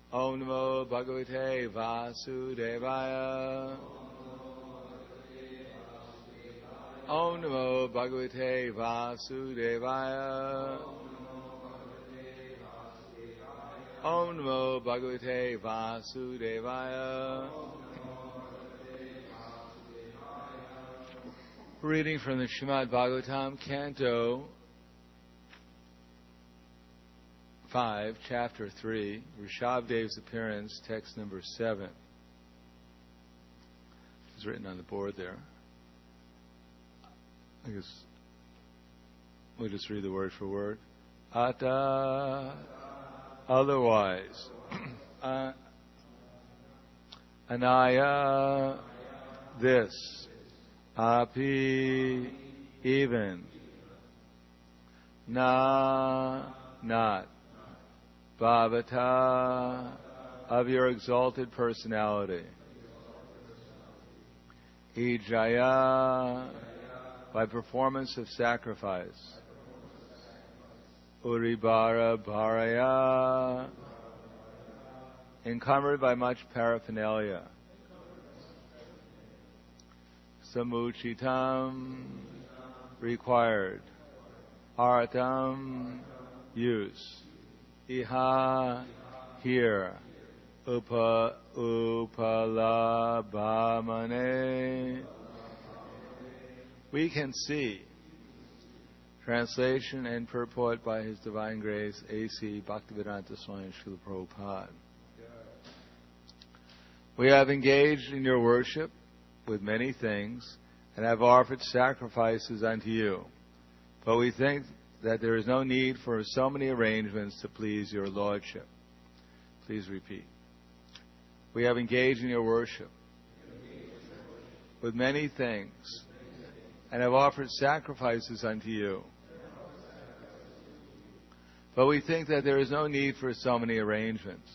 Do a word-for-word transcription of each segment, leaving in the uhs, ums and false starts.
Om Namo Bhagavate Vasudevaya. Om Namo Bhagavate Vasudevaya. Om Namo Bhagavate Vasudevaya. Reading from the Srimad Bhagavatam, Canto five, Chapter three, Rishabhadev's Appearance, text number seven. It's written on the board there. I guess we'll just read the word for word. Ata, otherwise. uh, Anaya, this. Api, even. Na, not. Bhavata, of your exalted personality. Ijaya, by performance of sacrifice. Uribara bharaya, encumbered by much paraphernalia. Samuchitam, required. Artam, use. Iha, here. Upa, upalabhamane, we can see. Translation and purport by His Divine Grace, A C Bhaktivedanta Swami Srila Prabhupada. We have engaged in your worship with many things and have offered sacrifices unto you. But we think that there is no need for so many arrangements to please your Lordship. Please repeat. We have engaged in your worship with many things and have offered sacrifices unto you. But we think that there is no need for so many arrangements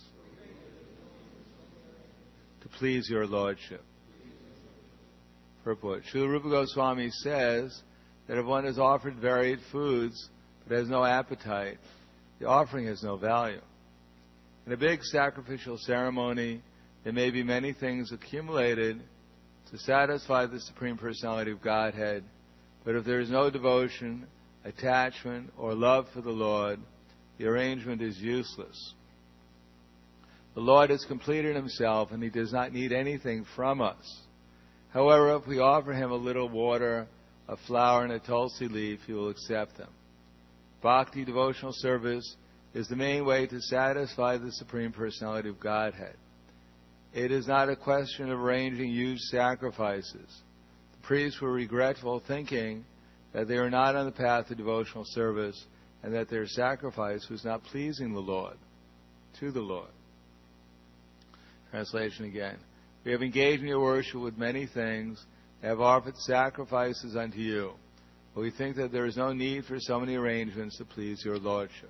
to please your Lordship. Purport. Srila Rupa Goswami says that if one has offered varied foods but has no appetite, the offering has no value. In a big sacrificial ceremony, there may be many things accumulated to satisfy the Supreme Personality of Godhead, but if there is no devotion, attachment, or love for the Lord, the arrangement is useless. The Lord has completed Himself and He does not need anything from us. However, if we offer Him a little water, a flower, and a tulsi leaf, He will accept them. Bhakti, devotional service, is the main way to satisfy the Supreme Personality of Godhead. It is not a question of arranging huge sacrifices. The priests were regretful, thinking that they were not on the path of devotional service and that their sacrifice was not pleasing the Lord, to the Lord. Translation again. We have engaged in your worship with many things, and have offered sacrifices unto you. But we think that there is no need for so many arrangements to please your Lordship.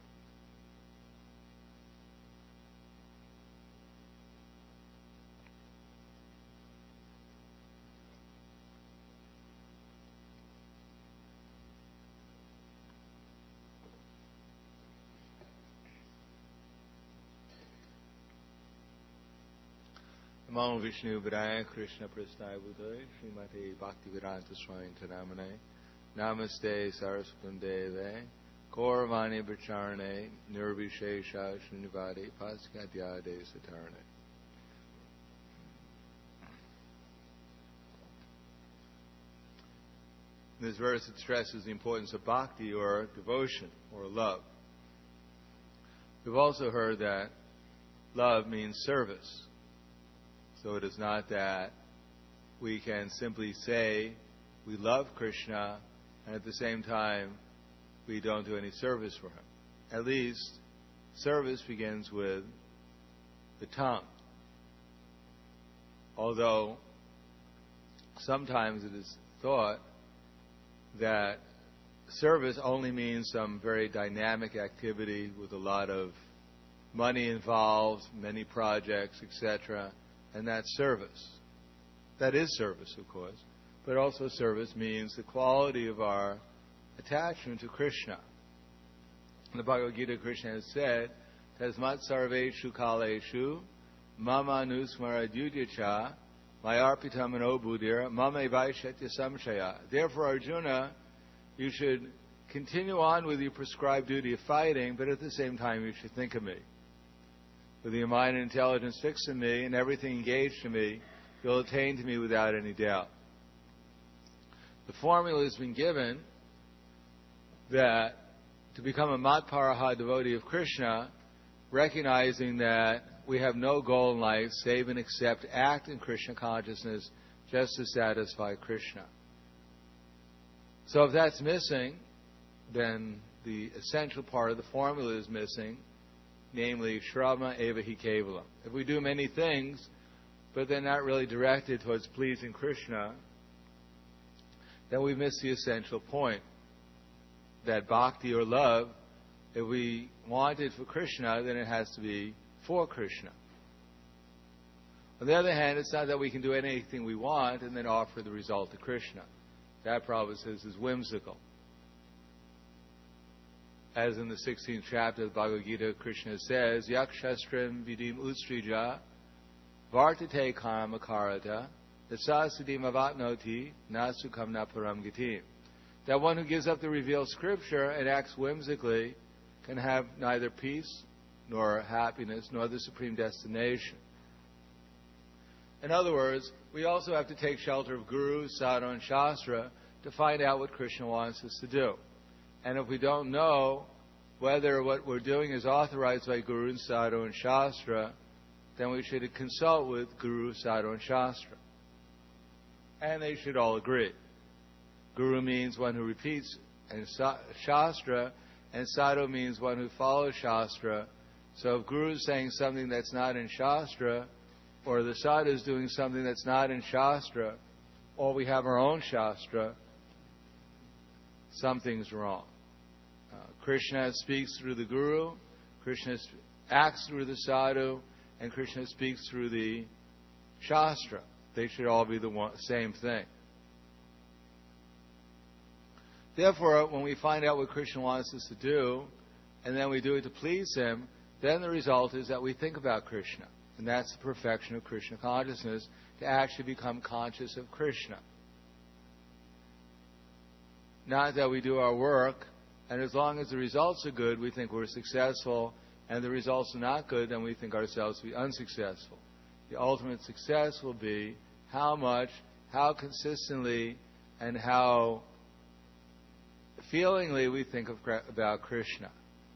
Namo Vishnu Vidaya Krishna Prasthaya Buddhaya Srimati Bhaktivedanta Swami Namane Namaste Saraswatam Deve Gauravani Bacharane Nirvishesha Srinivadi Paskadyade Satarane. In this verse it stresses the importance of bhakti, or devotion, or love. We've also heard that love means service. So it is not that we can simply say we love Krishna and at the same time we don't do any service for Him. At least service begins with the tongue. Although sometimes it is thought that service only means some very dynamic activity with a lot of money involved, many projects, et cetera, and that's service. That is service, of course, but also service means the quality of our attachment to Krishna. In the Bhagavad Gita, Krishna has said tasmat sarveshu kaleshu, mama nusmaradyudyacha, mayarpita mano buddhir, mame vaishetya samshaya. Therefore, Arjuna, you should continue on with your prescribed duty of fighting, but at the same time you should think of me. With your mind and intelligence fixed on me and everything engaged to me, you'll attain to me without any doubt. The formula has been given that to become a Matparaha devotee of Krishna, recognizing that we have no goal in life save and except act in Krishna consciousness just to satisfy Krishna. So if that's missing, then the essential part of the formula is missing, namely Shrama Eva Hi Kevalam. If we do many things, but they're not really directed towards pleasing Krishna, then we miss the essential point. That bhakti or love, if we want it for Krishna, then it has to be for Krishna. On the other hand, it's not that we can do anything we want and then offer the result to Krishna. That Prabhupada says is whimsical. As in the sixteenth chapter of the Bhagavad Gita, Krishna says, Yakshastram vidim ustrija vartate karma karata dasasudim avatnoti nasukam na param gitim. That one who gives up the revealed scripture and acts whimsically can have neither peace nor happiness nor the supreme destination. In other words, we also have to take shelter of Guru, Sadhu, and Shastra to find out what Krishna wants us to do. And if we don't know whether what we're doing is authorized by Guru, and Sadhu, and Shastra, then we should consult with Guru, Sadhu, and Shastra. And they should all agree. Guru means one who repeats and Shastra, and Sadhu means one who follows Shastra. So if Guru is saying something that's not in Shastra, or the Sadhu is doing something that's not in Shastra, or we have our own Shastra, something's wrong. Uh, Krishna speaks through the Guru, Krishna acts through the Sadhu, and Krishna speaks through the Shastra. They should all be the one, same thing. Therefore, when we find out what Krishna wants us to do, and then we do it to please Him, then the result is that we think about Krishna. And that's the perfection of Krishna consciousness, to actually become conscious of Krishna. Not that we do our work, and as long as the results are good, we think we're successful, and the results are not good, then we think ourselves to be unsuccessful. The ultimate success will be how much, how consistently, and how feelingly we think of, about Krishna.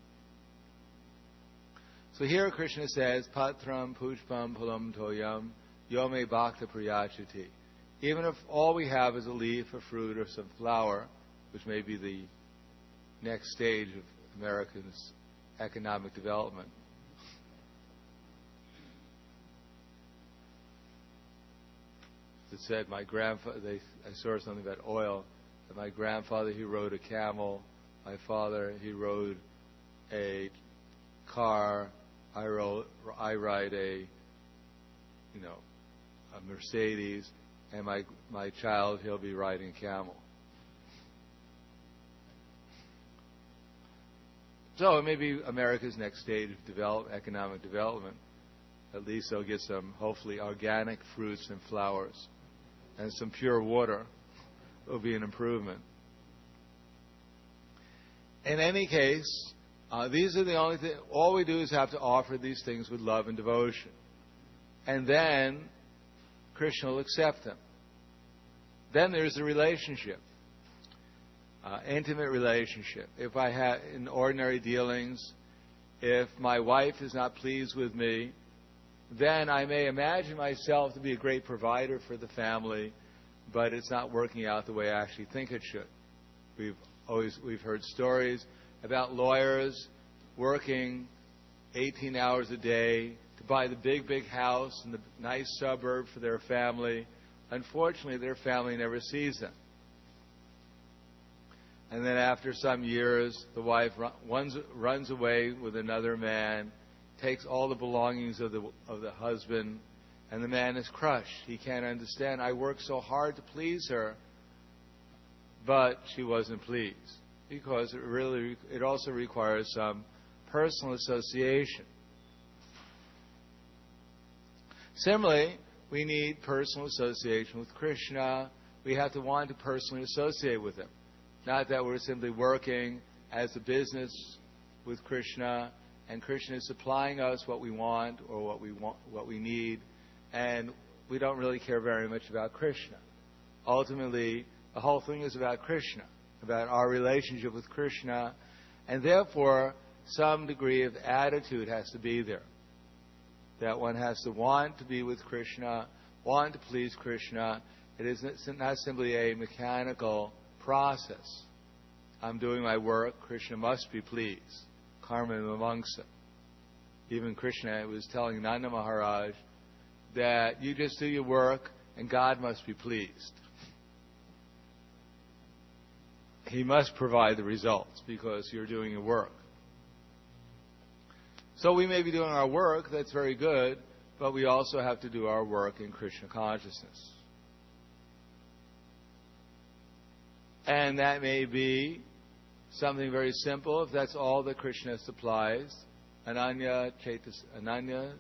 So here Krishna says, Patram pushpam pulam toyam yome bhakta priyachati. Even if all we have is a leaf, a fruit, or some flower, which may be the next stage of Americans' economic development. It said my grandfather, they, I saw something about oil, that my grandfather, he rode a camel, my father, he rode a car, I, rode, I ride a, you know, a Mercedes, and my my child, he'll be riding a camel. So it may be America's next stage of develop, economic development. At least they'll get some, hopefully, organic fruits and flowers, and some pure water. Will be an improvement. In any case, uh, these are the only things. All we do is have to offer these things with love and devotion, and then Krishna will accept them. Then there's the relationship, uh, intimate relationship. If I have in ordinary dealings, if my wife is not pleased with me, then I may imagine myself to be a great provider for the family, but it's not working out the way I actually think it should. We've always we've heard stories about lawyers working eighteen hours a day to buy the big, big house in the nice suburb for their family. Unfortunately, their family never sees them. And then after some years, the wife runs, runs away with another man, takes all the belongings of the of the husband, and the man is crushed. He can't understand. I worked so hard to please her, but she wasn't pleased, because it really it also requires some personal association. Similarly, we need personal association with Krishna. We have to want to personally associate with Him. Not that we're simply working as a business with Krishna, and Krishna is supplying us what we want or what we want, what we need, and we don't really care very much about Krishna. Ultimately, the whole thing is about Krishna, about our relationship with Krishna, and therefore some degree of attitude has to be there. That one has to want to be with Krishna, want to please Krishna. It is not simply a mechanical process. I'm doing my work, Krishna must be pleased. Karma Mimamsa. Even Krishna was telling Nanda Maharaj that you just do your work and God must be pleased. He must provide the results because you're doing your work. So we may be doing our work, that's very good, but we also have to do our work in Krishna consciousness. And that may be something very simple, if that's all that Krishna supplies. Ananya Chetas, Ananya,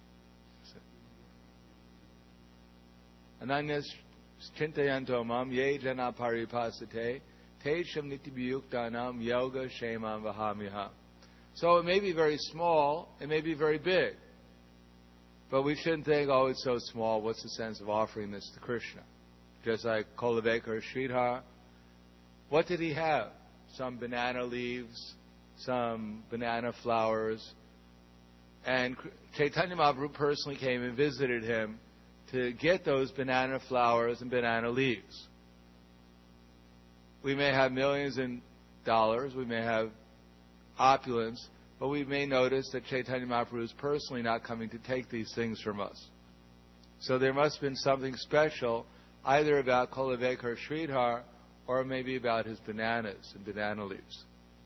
Ananya Chintayanto Mam Ye Jana Paripasate Tesham Nitibhyuktanam Yoga Shemam Vahamiham. So it may be very small, it may be very big. But we shouldn't think, oh, it's so small, what's the sense of offering this to Krishna? Just like Kolavekar Sridhar. What did he have? Some banana leaves, some banana flowers. And Chaitanya Mahaprabhu personally came and visited him to get those banana flowers and banana leaves. We may have millions in dollars, we may have opulence, but we may notice that Chaitanya Mahaprabhu is personally not coming to take these things from us. So there must have been something special either about Kolavekar Sridhar or maybe about his bananas and banana leaves.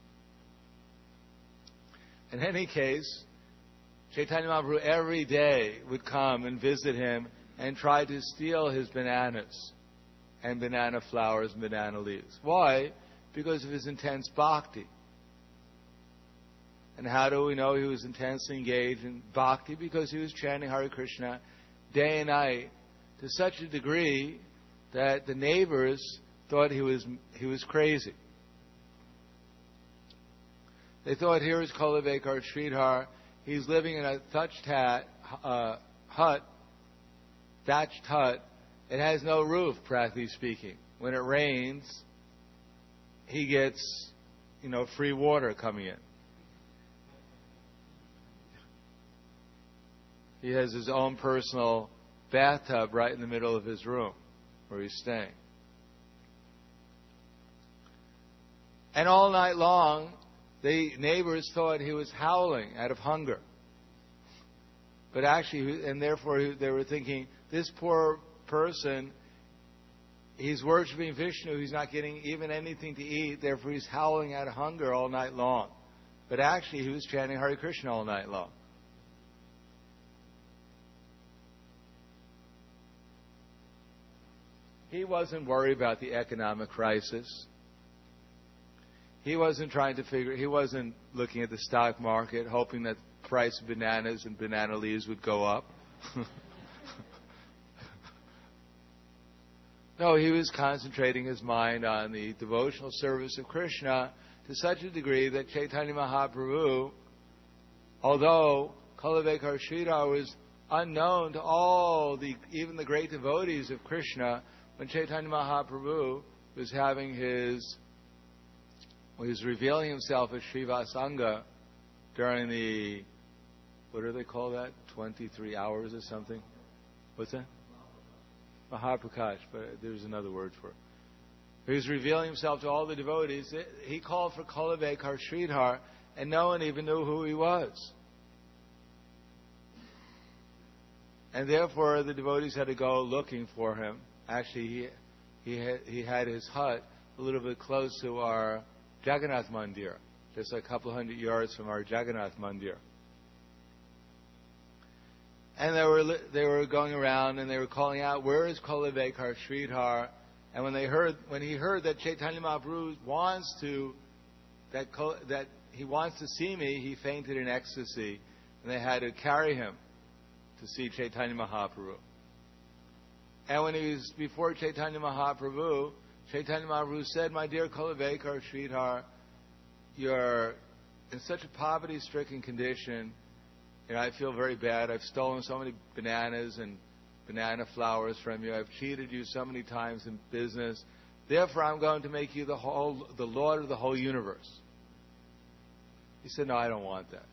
In any case, Chaitanya Mahaprabhu every day would come and visit him and try to steal his bananas and banana flowers and banana leaves. Why? Because of his intense bhakti. And how do we know he was intensely engaged in bhakti? Because he was chanting Hare Krishna day and night to such a degree that the neighbors thought he was he was crazy. They thought, here is Kolavekar Sridhar. He's living in a thatched hat, uh, hut, thatched hut. It has no roof, practically speaking. When it rains, he gets, you know, free water coming in. He has his own personal bathtub right in the middle of his room where he's staying. And all night long, the neighbors thought he was howling out of hunger. But actually, and therefore they were thinking, this poor person, he's worshiping Vishnu, he's not getting even anything to eat, therefore he's howling out of hunger all night long. But actually, he was chanting Hare Krishna all night long. He wasn't worried about the economic crisis. He wasn't trying to figure, he wasn't looking at the stock market, hoping that the price of bananas and banana leaves would go up. No, he was concentrating his mind on the devotional service of Krishna to such a degree that Chaitanya Mahaprabhu, although Kolavekar Sridhar was unknown to all the, even the great devotees of Krishna, when Chaitanya Mahaprabhu was having his, when he was revealing himself as Srivasanga during the, what do they call that? twenty-three hours or something? What's that? Mahaprakash, but there's another word for it. He was revealing himself to all the devotees. He called for Kolavekar Sridhar, and no one even knew who he was. And therefore, the devotees had to go looking for him. Actually, he he had, he had his hut a little bit close to our Jagannath Mandir, just a couple hundred yards from our Jagannath Mandir. And they were they were going around and they were calling out, "Where is Kolavekar Sridhar?" And when they heard when he heard that Chaitanya Mahaprabhu wants to that that he wants to see me, he fainted in ecstasy, and they had to carry him to see Chaitanya Mahaprabhu. And when he was before Chaitanya Mahaprabhu, Chaitanya Mahaprabhu said, "My dear Kulavekar Sridhar, you're in such a poverty-stricken condition, and I feel very bad. I've stolen so many bananas and banana flowers from you. I've cheated you so many times in business. Therefore, I'm going to make you the whole, the Lord of the whole universe." He said, "No, I don't want that."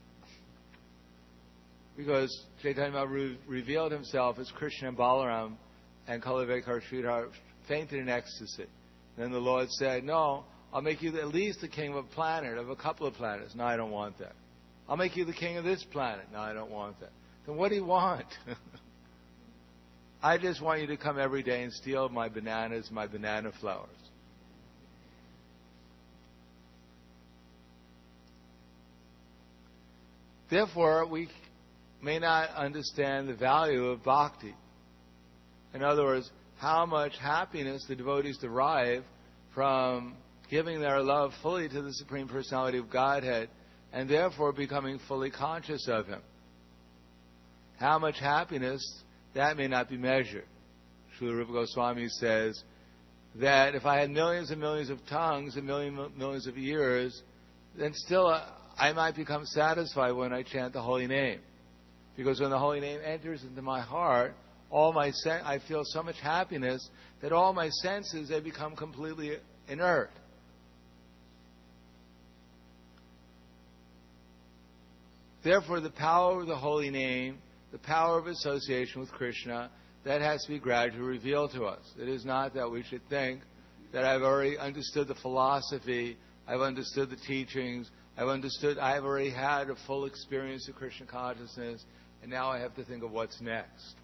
Because Chaitanya Mahaprabhu revealed himself as Krishna and Balaram, and Kulavekar Sridhar fainted in ecstasy. Then the Lord said, "No, I'll make you at least the king of a planet, of a couple of planets." "No, I don't want that." "I'll make you the king of this planet." "No, I don't want that." "Then what do you want?" "I just want you to come every day and steal my bananas, my banana flowers." Therefore, we may not understand the value of bhakti. In other words, how much happiness the devotees derive from giving their love fully to the Supreme Personality of Godhead and therefore becoming fully conscious of Him. How much happiness, that may not be measured. Srila Rupa Goswami says that if I had millions and millions of tongues and millions millions of ears, then still I might become satisfied when I chant the holy name. Because when the holy name enters into my heart, all my sen- I feel so much happiness that all my senses, they become completely inert. Therefore, the power of the holy name, the power of association with Krishna, that has to be gradually revealed to us. It is not that we should think that I've already understood the philosophy, I've understood the teachings, I've understood, I've already had a full experience of Krishna consciousness, and now I have to think of what's next.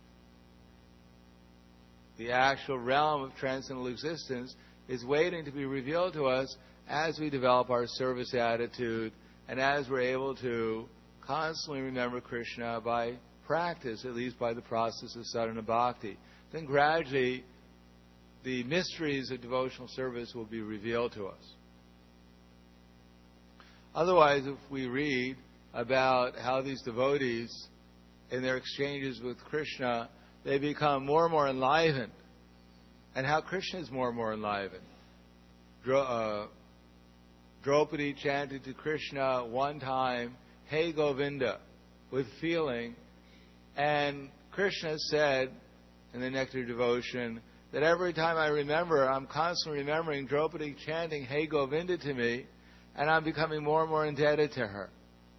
The actual realm of transcendental existence is waiting to be revealed to us as we develop our service attitude and as we're able to constantly remember Krishna by practice, at least by the process of sadhana bhakti. Then gradually the mysteries of devotional service will be revealed to us. Otherwise, if we read about how these devotees, in their exchanges with Krishna, they become more and more enlivened, and how Krishna is more and more enlivened. Dro- uh, Draupadi chanted to Krishna one time, "Hey Govinda," with feeling, and Krishna said in the Nectar Devotion that every time I remember, I'm constantly remembering Draupadi chanting "Hey Govinda" to me, and I'm becoming more and more indebted to her.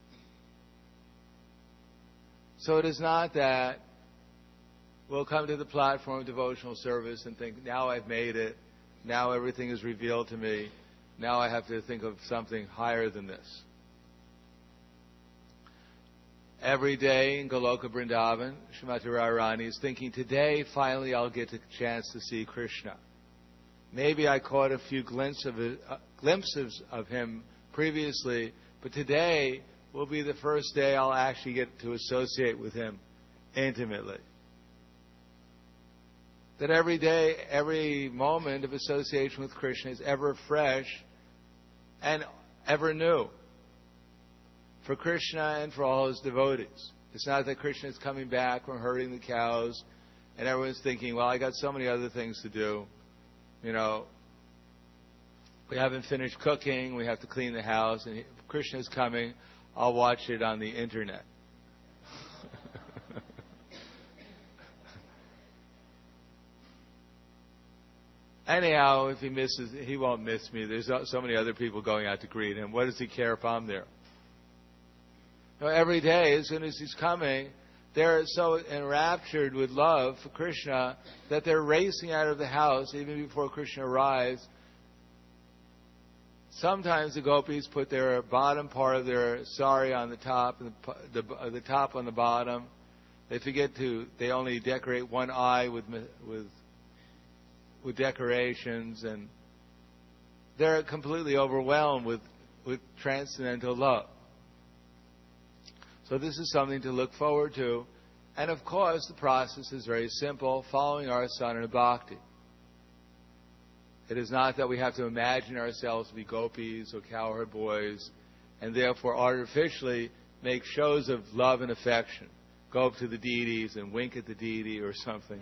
So it is not that we'll come to the platform of devotional service and think, now I've made it, now everything is revealed to me, now I have to think of something higher than this. Every day in Goloka Vrindavan, Srimati Radharani is thinking, today finally I'll get a chance to see Krishna. Maybe I caught a few glimpses of, it, uh, glimpses of him previously, but today will be the first day I'll actually get to associate with him intimately. That every day, every moment of association with Krishna is ever fresh and ever new for Krishna and for all his devotees. It's not that Krishna is coming back from herding the cows and everyone's thinking, well, I got so many other things to do. You know, we haven't finished cooking, we have to clean the house, and Krishna is coming, I'll watch it on the internet. Anyhow, if he misses, he won't miss me. There's so many other people going out to greet him. What does he care if I'm there? You know, every day, as soon as he's coming, they're so enraptured with love for Krishna that they're racing out of the house even before Krishna arrives. Sometimes the gopis put their bottom part of their sari on the top, and the, the, the top on the bottom. They forget to. They only decorate one eye with with with decorations, and they're completely overwhelmed with with transcendental love. So this is something to look forward to. And of course, the process is very simple, following our sadhana bhakti. It is not that we have to imagine ourselves to be gopis or cowherd boys and therefore artificially make shows of love and affection. Go up to the deities and wink at the deity or something.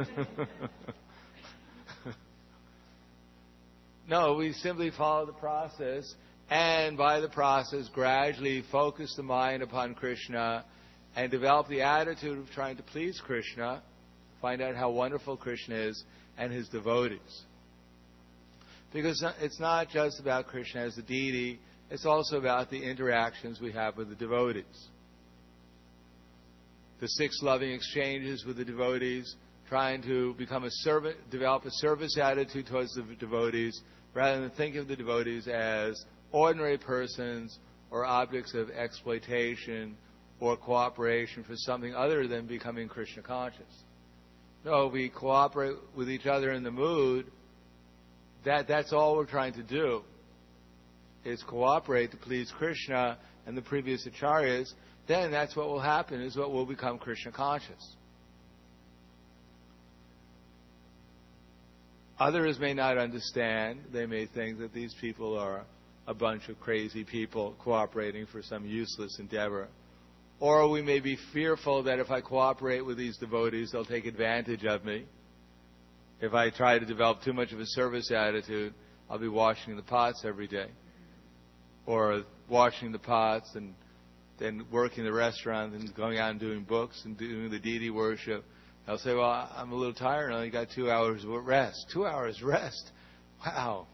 No, we simply follow the process, and by the process gradually focus the mind upon Krishna and develop the attitude of trying to please Krishna, find out how wonderful Krishna is and his devotees. Because it's not just about Krishna as a deity, it's also about the interactions we have with the devotees. The six loving exchanges with the devotees, trying to become a servant, develop a service attitude towards the devotees, rather than think of the devotees as ordinary persons or objects of exploitation or cooperation for something other than becoming Krishna conscious. No, we cooperate with each other in the mood. That, that's all we're trying to do, is cooperate to please Krishna and the previous acharyas. Then that's what will happen, is what will become Krishna conscious. Others may not understand. They may think that these people are a bunch of crazy people cooperating for some useless endeavor. Or we may be fearful that if I cooperate with these devotees, they'll take advantage of me. If I try to develop too much of a service attitude, I'll be washing the pots every day. Or washing the pots and then working the restaurant and going out and doing books and doing the deity worship. I'll say, well, I'm a little tired. I only got two hours of rest. Two hours rest? Wow.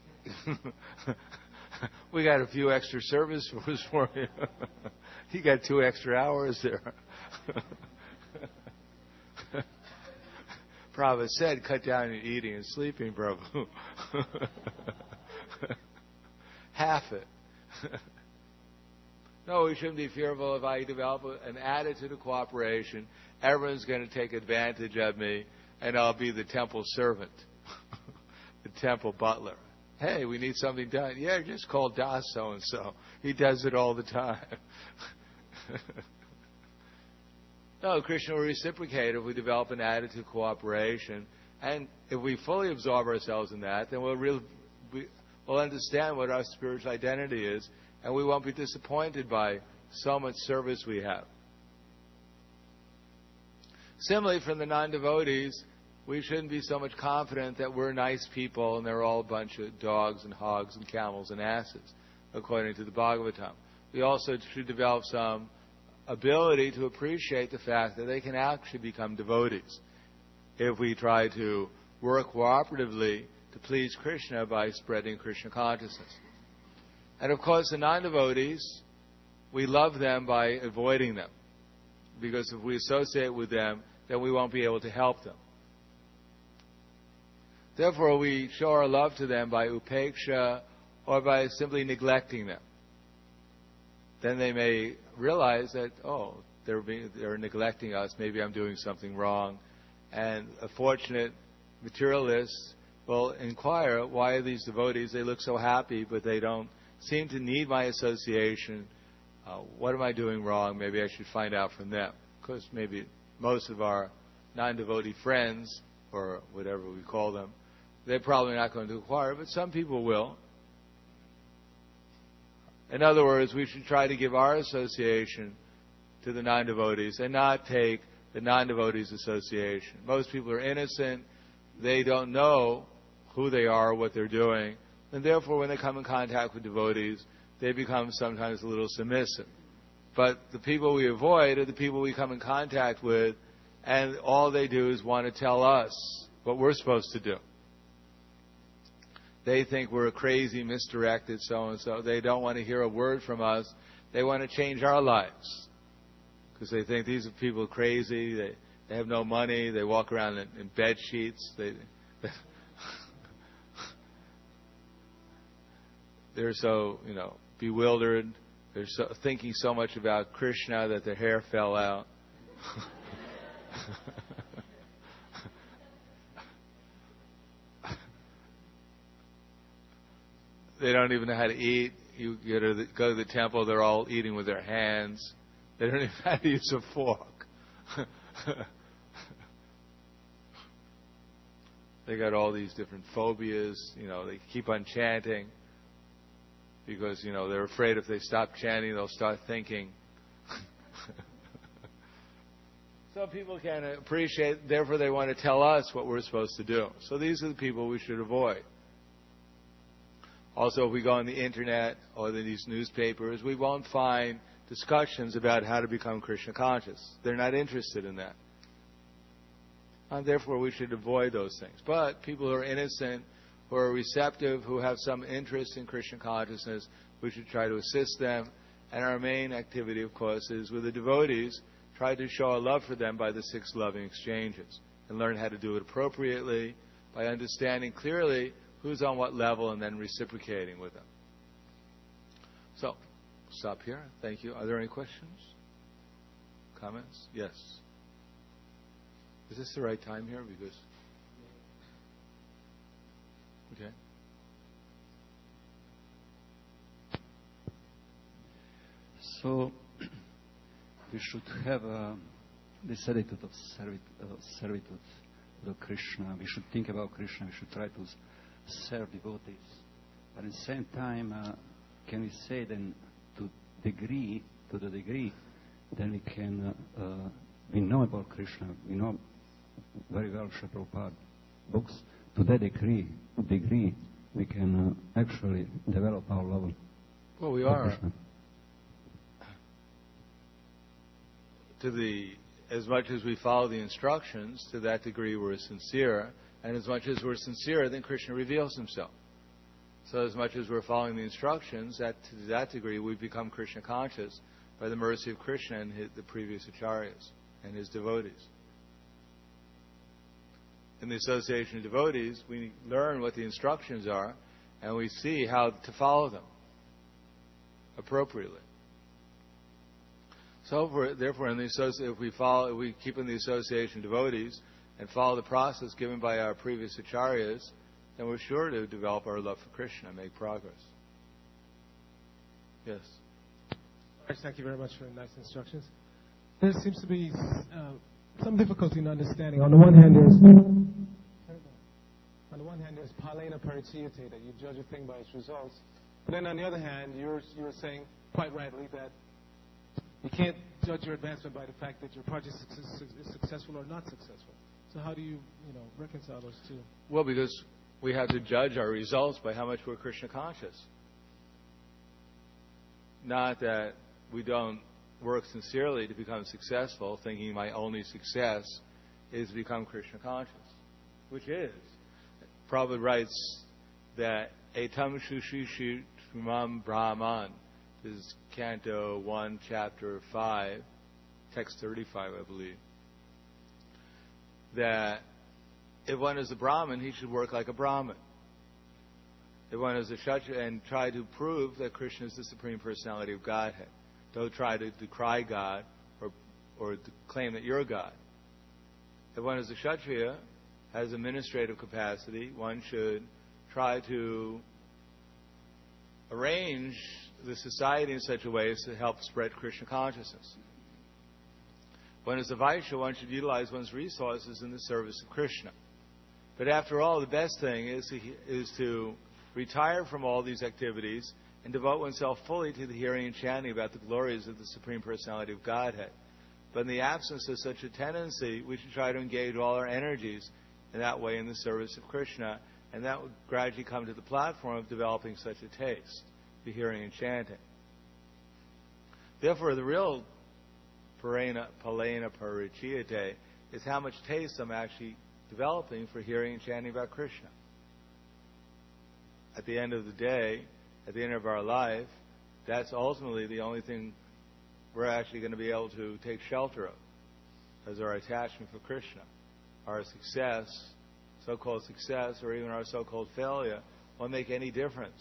We got a few extra service for you. You got two extra hours there. Prabhupada said, cut down your eating and sleeping, Prabhu. Half it. No, we shouldn't be fearful. If I develop an attitude of cooperation, everyone's going to take advantage of me, and I'll be the temple servant, the temple butler. Hey, we need something done. Yeah, just call Das so-and-so. He does it all the time. No, Krishna will reciprocate if we develop an attitude of cooperation. And if we fully absorb ourselves in that, then we'll, real, we, we'll understand what our spiritual identity is, and we won't be disappointed by so much service we have. Similarly, from the non-devotees, we shouldn't be so much confident that we're nice people and they're all a bunch of dogs and hogs and camels and asses, according to the Bhagavatam. We also should develop some ability to appreciate the fact that they can actually become devotees if we try to work cooperatively to please Krishna by spreading Krishna consciousness. And of course, the non-devotees, we love them by avoiding them, because if we associate with them, then we won't be able to help them. Therefore, we show our love to them by upeksha or by simply neglecting them. Then they may realize that, oh, they're, being, they're neglecting us, maybe I'm doing something wrong. And a fortunate materialist will inquire, why are these devotees, they look so happy, but they don't seem to need my association. Uh, what am I doing wrong? Maybe I should find out from them. Because maybe most of our non-devotee friends, or whatever we call them, they're probably not going to inquire, but some people will. In other words, we should try to give our association to the non-devotees and not take the non-devotees' association. Most people are innocent. They don't know who they are, what they're doing. And therefore, when they come in contact with devotees, they become sometimes a little submissive. But the people we avoid are the people we come in contact with, and all they do is want to tell us what we're supposed to do. They think we're a crazy, misdirected so-and-so. They don't want to hear a word from us. They want to change our lives. Because they think these are people crazy. They, they have no money. They walk around in, in bed sheets. They, they're so, you know, bewildered. They're so, thinking so much about Krishna that their hair fell out. They don't even know how to eat. You go to, the, go to the temple, they're all eating with their hands. They don't even know how to use a fork. They got all these different phobias. You know, they keep on chanting. because, you know, they're afraid if they stop chanting, they'll start thinking. So people can appreciate, therefore they want to tell us what we're supposed to do. So these are the people we should avoid. Also, if we go on the internet or these newspapers, we won't find discussions about how to become Krishna conscious. They're not interested in that. And therefore, we should avoid those things. But people who are innocent, who are receptive, who have some interest in Krishna consciousness, we should try to assist them. And our main activity, of course, is with the devotees, try to show our love for them by the six loving exchanges and learn how to do it appropriately by understanding clearly who's on what level and then reciprocating with them. So, stop here. Thank you. Are there any questions? Comments? Yes. Is this the right time here? Because okay. So we should have uh, this attitude of servit- uh, servitude to Krishna. We should think about Krishna. We should try to serve devotees. But at the same time, uh, can we say then to degree, to the degree, then we can, uh, uh, we know about Krishna, we know very well Srila Prabhupada books, to that degree, degree we can uh, actually develop our love. Well, we are. Krishna. To the, as much as we follow the instructions, to that degree we're sincere, and as much as we're sincere, then Krishna reveals himself. So as much as we're following the instructions, that to that degree we become Krishna conscious by the mercy of Krishna and his, the previous acharyas and his devotees. In the association of devotees, we learn what the instructions are, and we see how to follow them appropriately. So, for, therefore, in the associ- if we follow, if we keep in the association of devotees and follow the process given by our previous acharyas, then we're sure to develop our love for Krishna and make progress. Yes. Thank you very much for the nice instructions. There seems to be uh, some difficulty in understanding. On the one hand, there's on the one hand there's palena parichiyate, that you judge a thing by its results. But then on the other hand, you're you're saying quite rightly that you can't judge your advancement by the fact that your project is successful or not successful. So how do you, you know, reconcile those two? Well, because we have to judge our results by how much we're Krishna conscious. Not that we don't work sincerely to become successful, thinking my only success is to become Krishna conscious, which is. Prabhupada writes that etam shushishu shrimam brahman. This is Canto one, Chapter five, Text thirty-five, I believe. That if one is a Brahmin, he should work like a Brahmin. If one is a Kshatriya, and try to prove that Krishna is the Supreme Personality of Godhead. Don't try to decry God or, or to claim that you're God. If one is a Kshatriya, has administrative capacity, one should try to arrange the society in such a way as to help spread Krishna consciousness. One is a Vaishya, one should utilize one's resources in the service of Krishna. But after all, the best thing is to, is to retire from all these activities and devote oneself fully to the hearing and chanting about the glories of the Supreme Personality of Godhead. But in the absence of such a tendency, we should try to engage all our energies in that way in the service of Krishna, and that would gradually come to the platform of developing such a taste, the hearing and chanting. Therefore, the real palena parichiyate is how much taste I'm actually developing for hearing and chanting about Krishna. At the end of the day, at the end of our life, that's ultimately the only thing we're actually going to be able to take shelter of, as our attachment for Krishna. Our success, so-called success, or even our so-called failure, won't make any difference.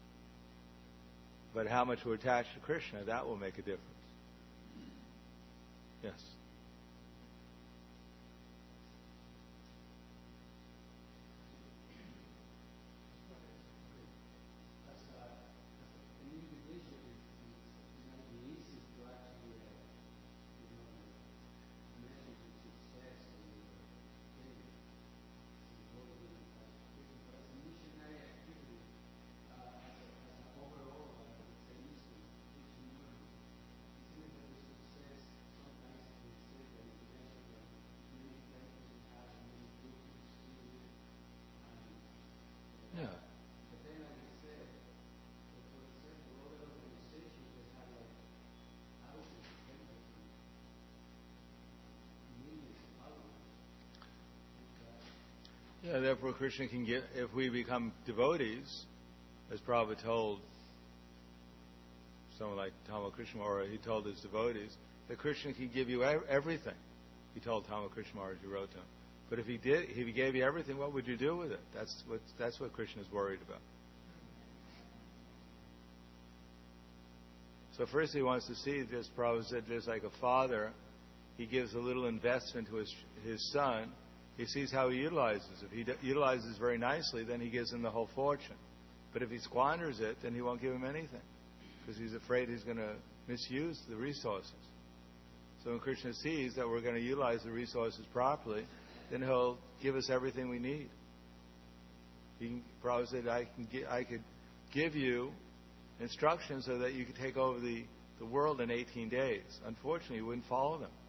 But how much we're attached to Krishna, that will make a difference. Yes. Yeah, therefore Krishna can give, if we become devotees, as Prabhupada told someone like Tama Krishna, or he told his devotees, that Krishna can give you everything. He told Tama Krishna Maharaj, he wrote to him. But if he did, if he gave you everything, what would you do with it? That's what that's what Krishna is worried about. So first he wants to see, just Prabhupada said, just like a father, he gives a little investment to his his son. He sees how he utilizes. If he d- utilizes very nicely, then he gives him the whole fortune. But if he squanders it, then he won't give him anything, because he's afraid he's going to misuse the resources. So when Krishna sees that we're going to utilize the resources properly, then he'll give us everything we need. He can, Prabhupada said, I, can gi- I could give you instructions so that you could take over the, the world in eighteen days. Unfortunately, you wouldn't follow them.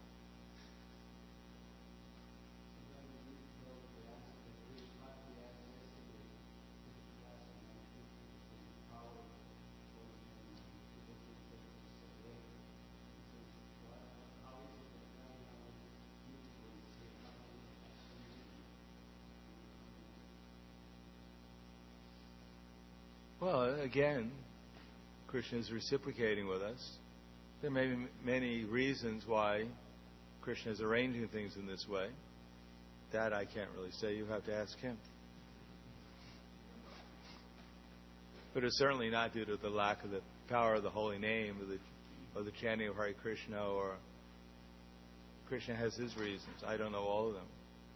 Well, again, Krishna is reciprocating with us. There may be many reasons why Krishna is arranging things in this way. That I can't really say. You have to ask him. But it's certainly not due to the lack of the power of the holy name or the, or the chanting of Hare Krishna, or Krishna has his reasons. I don't know all of them.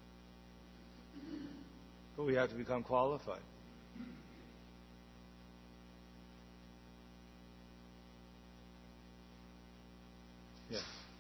But we have to become qualified. Yes.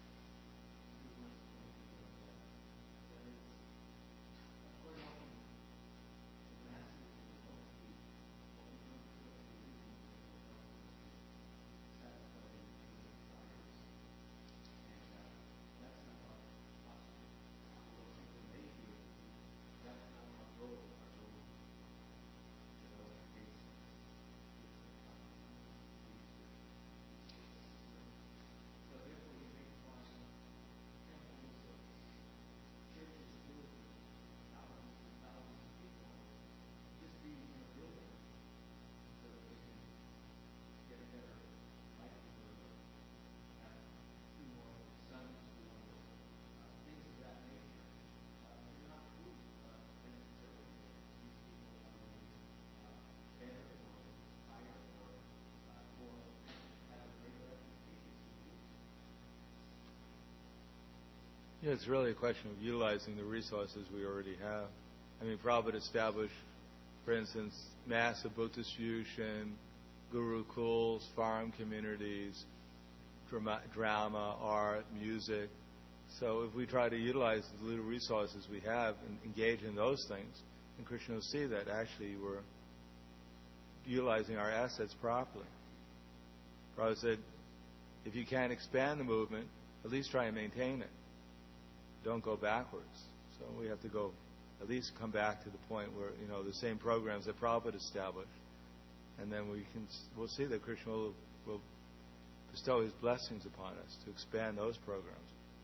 Yeah, it's really a question of utilizing the resources we already have. I mean, Prabhupada established, for instance, massive book distribution, gurukuls, farm communities, drama, drama, art, music. So if we try to utilize the little resources we have and engage in those things, then Krishna will see that actually we're utilizing our assets properly. Prabhupada said, if you can't expand the movement, at least try and maintain it. Don't go backwards. So we have to go, at least come back to the point where, you know, the same programs that Prabhupada established. And then we can, we'll see that Krishna will, will bestow his blessings upon us to expand those programs.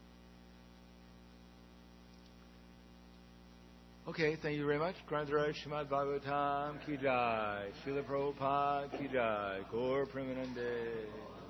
Okay, thank you very much. Grantaraj Srimad Bhagavatam Ki Jai, Srila Prabhupada Ki Jai, Gaur Premanande.